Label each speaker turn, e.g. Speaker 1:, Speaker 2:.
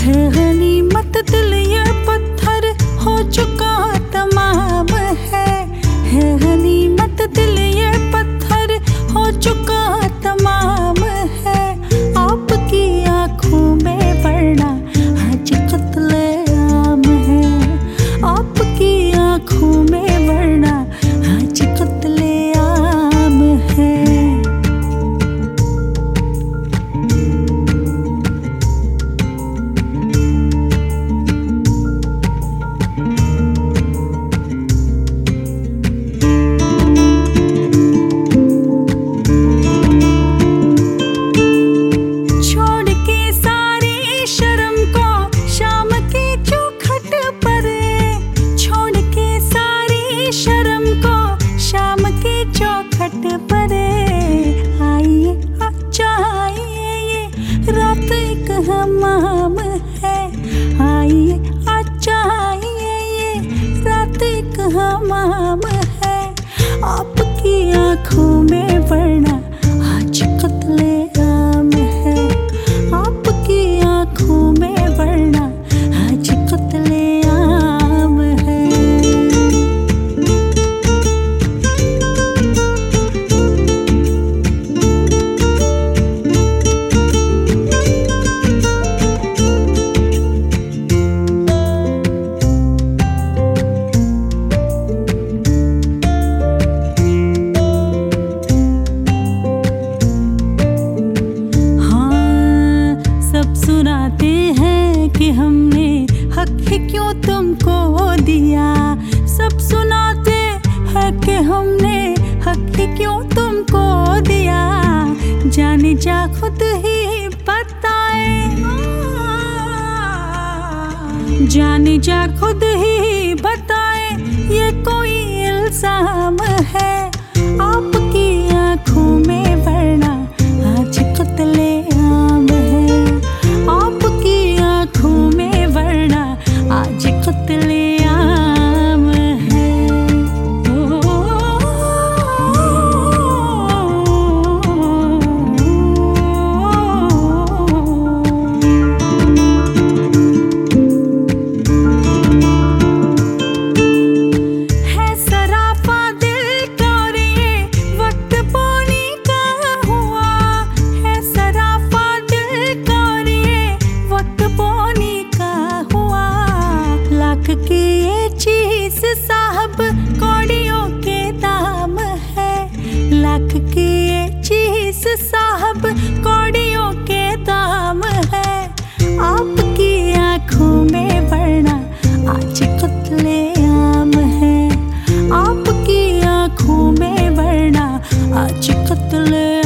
Speaker 1: है गनीमत दिल ये पत्थर हो चुका तमाम है गनीमत दिल ये पत्थर हो चुका तमाम है। आपकी आँखों में वरना आज कत्ले आम है, आपकी आँखों में वरना आज कत्ले आम है। आइए अच्छा आइए ये रात एक हमाम है, आइए अच्छा आइए ये रात एक हमाम है। आपकी आँखों में वरना आज कत्ले आम है, आपकी आँखों में वरना आज कत्ले आम है। सुनाते हैं कि हमने हक ही क्यों तुमको दिया, सब सुनाते हैं कि हमने हक ही क्यों तुमको दिया। जाने जा खुद ही बताए, जाने जा खुद ही बताए ये कोई इल्जाम है। आपकी आँखों में वरना आज कत्ले आम है, आपकी आँखों में वरना आज कत्ले आम है। है सराफा दिल का और ये वक्त पानी का हुआ, है सराफा दिल का और ये वक्त पानी का हुआ। लाख की ये चीज साहब कौड़ियों के दाम है, लाख की ये चीज साहब कौड़ियों के दाम है। आपकी आँखों में वरना आज कत्ले आम है, आपकी आँखों में वरना आज कत्ले